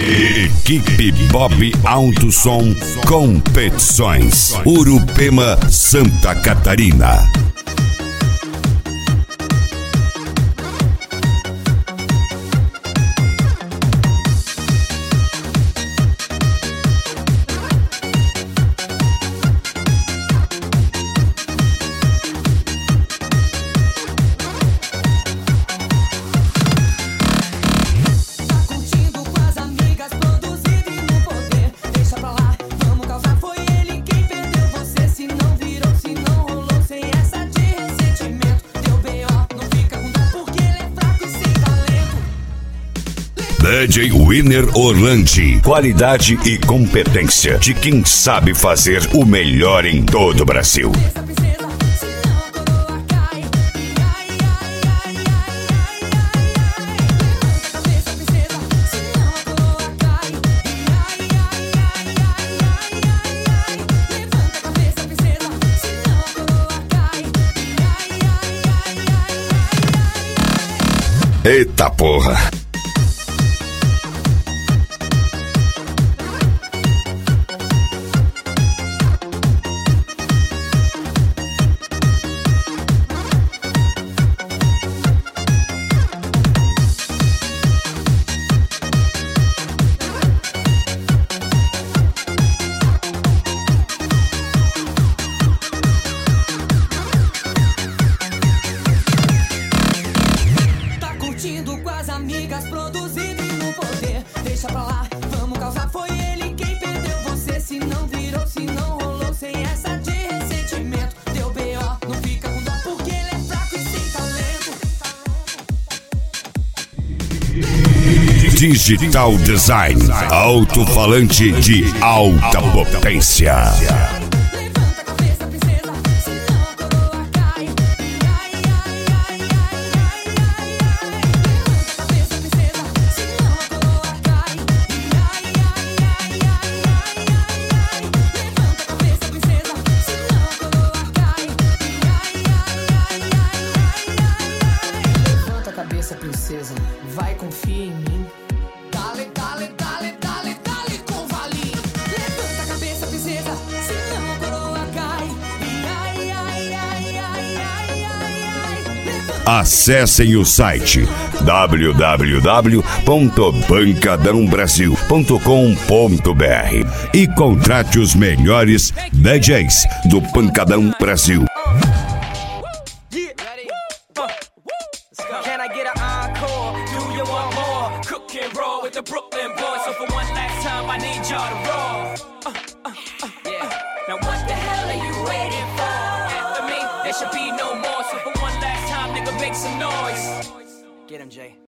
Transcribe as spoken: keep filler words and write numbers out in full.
Equipe Bob Autosom Competições, Urupema, Santa Catarina. D J Winner Orlandi, qualidade e competência de quem sabe fazer o melhor em todo o Brasil. Eita porra! Com as amigas, produzido e no poder. Deixa pra lá, vamos causar. Foi ele quem perdeu você. Se não virou, se não rolou, sem essa de ressentimento. Deu B O, não fica com dó, porque ele é fraco e sem talento. Digital Design, alto-falante de alta potência. Princesa, vai, confia em mim. Dale, dale, dale, dale, dale com valinho. Levanta a cabeça, princesa, senão a coroa cai. Ai, ai, ai, ai, ai, ai, ai. Acessem o site w w w ponto pancadão brasil ponto com ponto b r e contrate os melhores D Js do Pancadão Brasil. Can I get an encore? Do you want more? Cook and roll with the Brooklyn boys. So for one last time, I need y'all to roll. Uh, uh, uh, yeah. Now what the hell are you waiting for? After me, there should be no more. So for one last time, nigga, make some noise. Get him, Jay.